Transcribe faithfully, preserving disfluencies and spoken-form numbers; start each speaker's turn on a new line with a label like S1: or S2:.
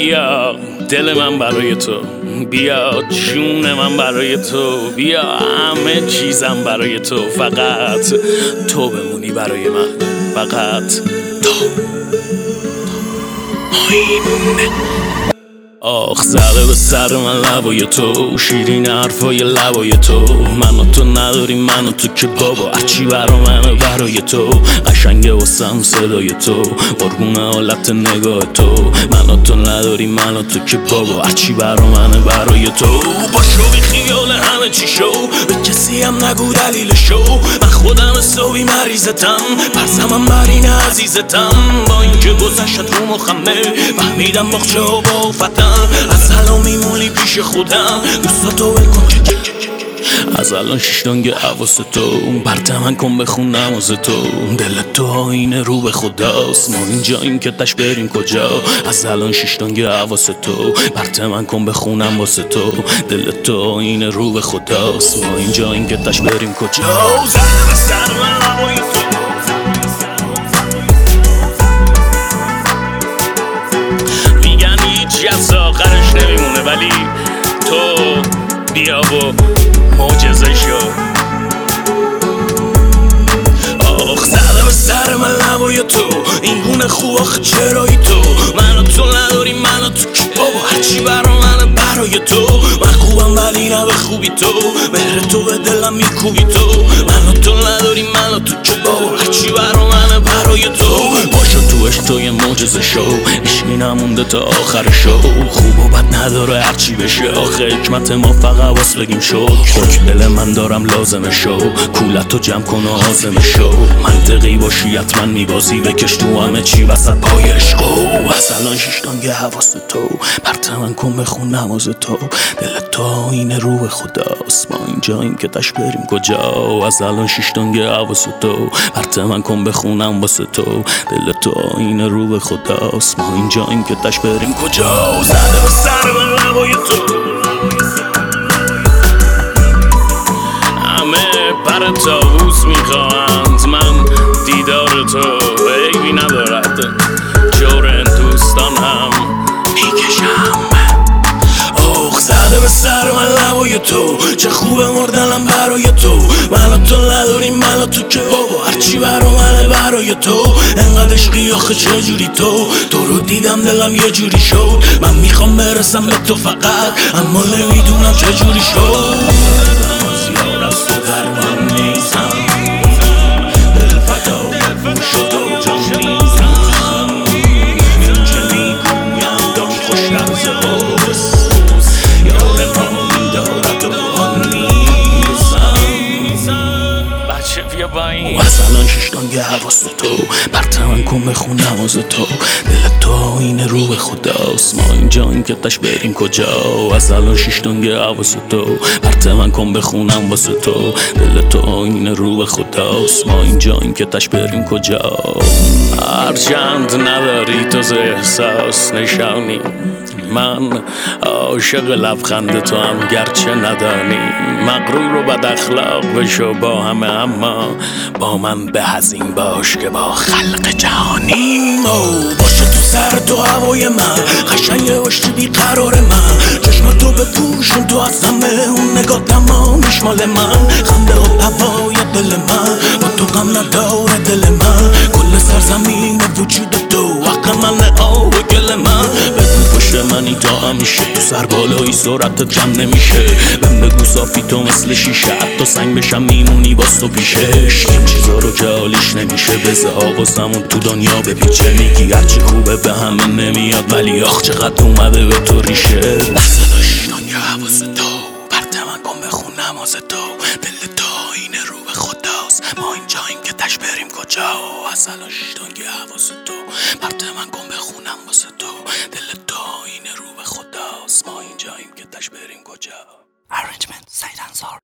S1: بیا دل من برای تو، بیا جون من برای تو، بیا همه چیزم برای تو، فقط تو بمونی برای من، فقط تو. آخ زده به سر من لبای تو، شیرین حرفای لبای تو، من و تو نداریم من و تو که بابا هرچی برا منه برای تو، قشنگه واسم صدای تو، قربون حالت نگاه تو، من و تو نداریم من و تو که بابا هرچی برا منه برای تو. باشو بی خیال همه چی شو، به کسی هم نگو دلیل شو، من خودم حسابی مریضتم، پرسمم بر این عزیزتم، با اینکه گذشت رو مخمه فهمیدم باخچه ها با فتم، از الان میمونی پیش خودم، دوستاتو ول کن از الان شیشتانگ حواس تو، برت من کن بخون نماز تو، دل تو آینه رو به خداست، ما اینجاییم که تش بریم کجا، از الان شیشتانگ حواس تو، برت من کن بخونم واسه تو، دل تو آینه رو به خداست، ما اینجاییم که تش بریم کجا. زده به سر من لبای تو، میگن هیچی از آخرش نمیمونه، ولی تو بیا و معجزه شو. آخ زده به سر من لبای تو، این گونه خوب آخه چرایی تو، من و تو نداریم من و تو که بابا هرچی برا منه برای تو، من خوبم ولی نه به خوبی تو، مهر تو به دلم میکوبی تو، من و تو نداریم من و تو که بابا هرچی برا منه برای تو. باشو توش تو یه معجزه شو، عشقی نمونده تا آخر شو، خوب و بد نداره هرچی بشه، آخه حکمت ما فقط واس بگیم شو، حکم دل من دارم لازمه شو، کولتو جمع کن و حازمه شو، منطقی باشی حتما میبازی، بکش تو همه چی وسط پای عشقو، از الان شیشتانگ حواس تو، برت من کن بخون نماز تو، دل تو آینه رو به خداست، ما اینجاییم که تش بریم کجا، از الان شیشتانگ حواس تو، برت من کن بخونم واسه تو، دل تو آینه رو به خداست، ما اینجاییم که تش بریم کجا. زده به سر من لبای تو، همه پر طاووس میخواهند، من دیدار تو عیبی ندارد، جور این دوستان هم میکشم. آخ زده به سر من لبای تو، چه خوبه مردنم برای تو، من و تو نداریم من و تو که بابا هرچی برا منه برای تو، انقدر عشقی آخه چجوری تو، تو رو دیدم دلم یه جوری شد، من میخوام برسم به تو فقط، اما نمیدونم چجوری شد، از یار از تو در من نیستم، دل فدا شد و جان میزم، این چه میگویم داری خوش لحظه هست، یار ما میدارد و آن نیستم. بچه بیا با این از الان شیشتانگ حواس تو، برت من کن بخون نماز تو، دل تو آینه رو به خداست، ما اینجاییم که تش بریم کجا، از الان شیشتانگ حواس تو، برت من کن بخونم واسه تو، دل تو آینه رو به خداست، ما اینجاییم که تش بریم کجا. هرچند نداری تو ز احساس نشانی، من عاشق لبخند تو هم گرچه ندانی، مغرور و بد اخلاق بشو با همه، اما با من به هزین باش که با خلق جهانیم. باشه تو سر تو هوای من، قشنگه باشی بیقرار من، چشم تو بپوشون تو از همه، اون نگاه تمامیش مال من، خنده و هوای دل من، با تو غم نداره دل من، کل سرزمین وجود تو حق من آب گل من، بگو پشت منی تا همیشه، تو سر بالایی سرعتت جمع نمیشه، بهم بگو صافی تو مثل شیشه، حتی سنگ بشم میمونی باز تو پیشش، این چیزا رو که حالیش نمیشه، بزه آوازمون تو دنیا بپیچه، میگی هرچی خوبه به همه نمیاد، ولی آخ چقدر اومده به تو ریشه، دست شیشتانگ حواس تو، برت من کن بخون نماز تو، دل تو آینه رو به خداست، ما اینجاییم که تش بریم کجا، از الان شیشتانگ حواس تو، برت من کن بخونم واسه تو، دل تو آینه رو به خداست، ما اینجاییم که تش بریم کجا. Arrangement سعید انصار.